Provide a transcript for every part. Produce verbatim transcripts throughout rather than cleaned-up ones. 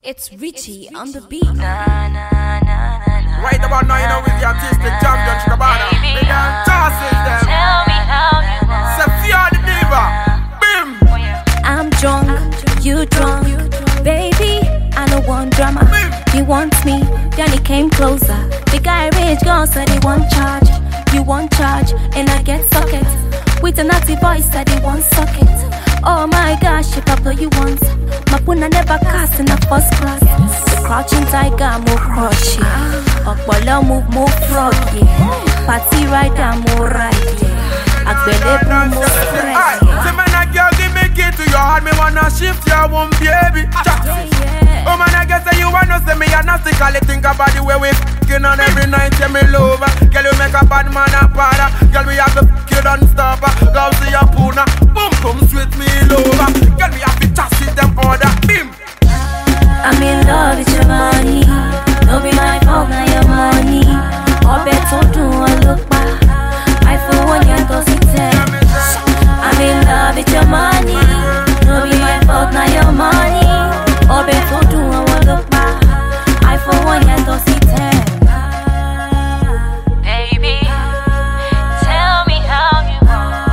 It's Richie on the beat. Nah, nah, nah, nah, right about now, you know, with the artistic champion, Chicabana. They done tosses them. Tell me how you want. Sophia the diva. Bim. I'm drunk, you drunk. Baby, I don't want drama. He wants me, then he came closer. The guy rage girl said he want charge. You want charge, and I get socket. With a naughty voice said he want socket. Oh my gosh, if I blow you once, my puna never cast in a first class. The crouching tiger move crush, yeah. Okbolo move move frog, yeah. Party rider move right, yeah. Agbele boom move stress, yeah. Say man a girl give me key to your heart, me wanna shift your womb, baby. Yeah, yeah. Oh man, I guess that you wanna say me a nasty, call it think about the way we f***ing on every night, say me love her. Girl, you make a bad man a para. Girl, we have to f*** you don't stop her. Love see your puna, boom, come sweet me lover. Girl, we have to just with them order, bim. I'm in love with your money. Don't be my fault, now your money. All bet to do a look back. I feel one year to see ten. I'm in love with your money. Don't be my fault, now your money. All bet to do a look back. I feel one year to see ten. Baby, tell me how you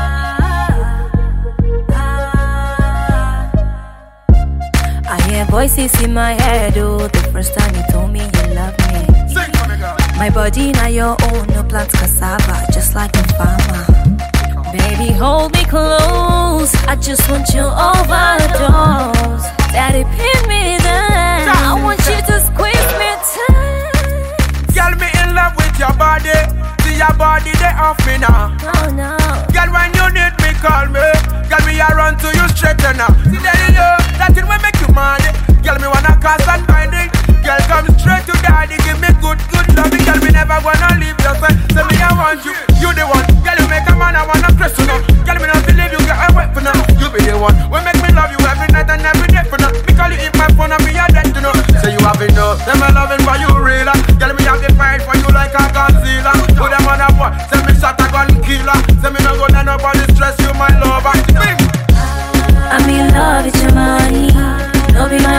want. I hear voices in my head, oh. The first time you told me you love me. Sing for me, girl. My body now your own, no plant cassava, just like a farmer. Baby, hold me close, I just want you overdose. Daddy, pin me down, I want you to squeeze me tight. Girl, me in love with your body. See your body, they off me now. Oh no. Girl, when you need me, call me. Girl, me a run to you straight now. See that you know, that it will make you mad. Girl, me wanna cast and find it. Girl, come straight to daddy, give me good, good love. Girl, me never gonna leave your side. Say me I want you, you the one. Girl, you make a man I wanna press you now. Girl, me not believe you, get away for now. You be the one, we make me love you every night and every day for now. Me call you in my phone and me a dead to know. Say you have enough, say my loving for you real. Girl, me have the fight for you like a Godzilla. Put them on a boy, say me shot a gun killer. Say me no go let nobody stress you, my lover. I'm in love with your money. Don't be my